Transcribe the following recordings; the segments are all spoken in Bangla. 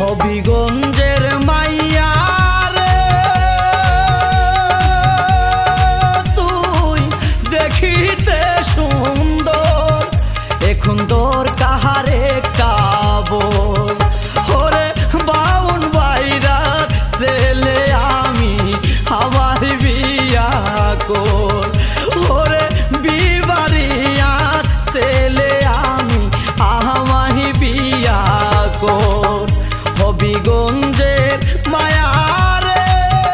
হবিগঞ্জের মাইয়া রে তুই দেখিতে সুন্দর, এখন তোর কাহার একটা বল। ওরে বাউন বাইরার ছেলে আমি আমার বিয়া কর, ওরে বিবারিয়ার ছেলে আমি আমার বিয়া কর। হবিগঞ্জের মায়া রে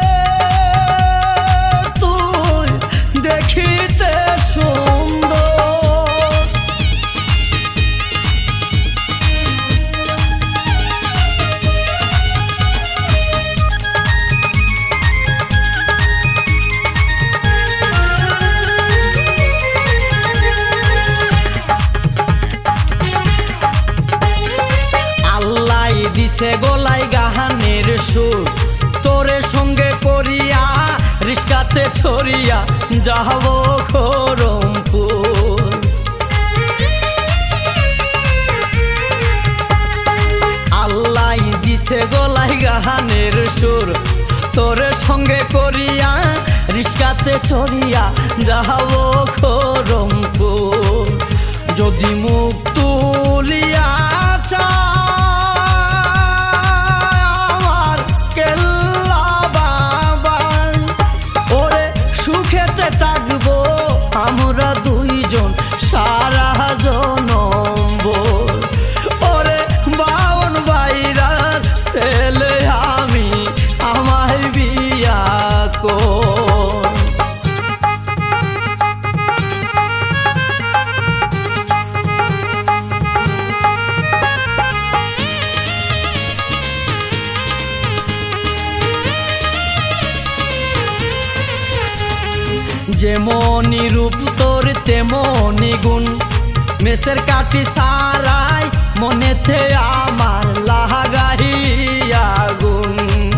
তুই দেখিতে সুন্দর। দিছে গলাই গাহানের সুর, তোরে সঙ্গে করিয়া রিস্কাতে ছড়িয়া যাব খরমপুর। আল্লাহ দিছে গলাই গাহানের সুর, তোরে সঙ্গে করিয়া রিস্কাতে ছড়িয়া যাব খরমপুর। যদি মুখ তুলিয়া চা আমরা দুইজন সারা জনম। ওরে বাউন বাইরার ছেলে আমি আমায় বিয়া কর। যেমনি রূপ তোর তেমনি গুণ, মেসের কাটি সারাই মনেতে আমার লাগাইয়া গুণ।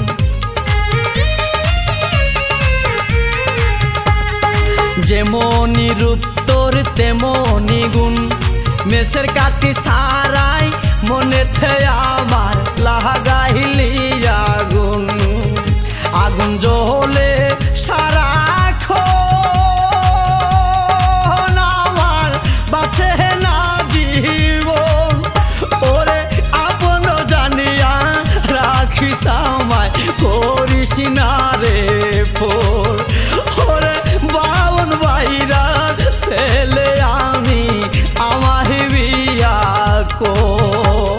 যেমনি রূপ তোর তেমনি গুণ, মেসের কাটি সারাই মনেতে আমার লাগাইলিয়া গুণ। আগুন জ্বলে সারা সিনারে ফোর। ওরে বাউন বাইরার ছেলে আমি আমার বিয়া কর।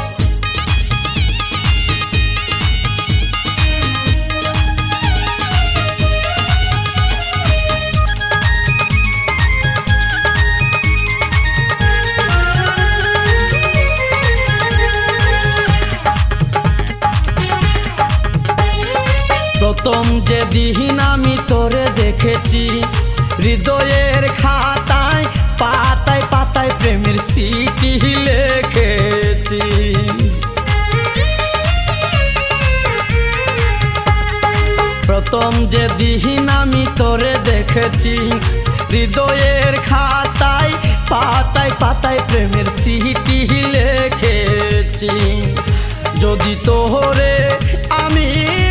প্রথম যেদিন আমি তোরে দেখেছি, হৃদয়ের খাতায় পাতায় পাতায় প্রেমের স্মৃতি লিখেছি। প্রথম যেদিন আমি তোরে দেখেছি, হৃদয়ের খাতায় পাতায় পাতায় প্রেমের স্মৃতি লিখেছি। যদি তোরে আমি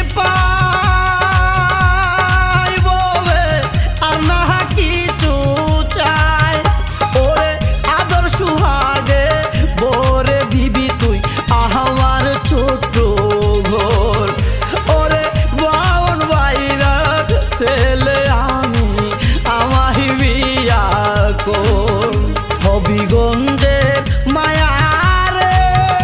হবিগঞ্জের মায়া রে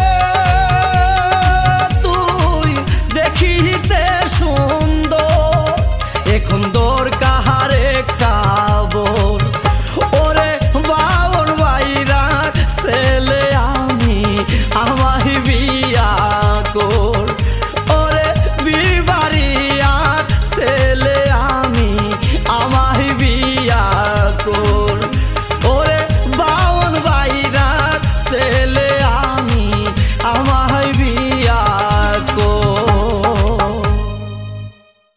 তুই দেখিতে সুন্দর, এখন তোর কাহার একটা বল। ওরে বাউন বাইরার ছেলে আমি আমার বিয়া কর, ওরে বিবারিয়ার ছেলে আমি আমার বিয়া কর। ওরে বাউন বাইরার ছেলে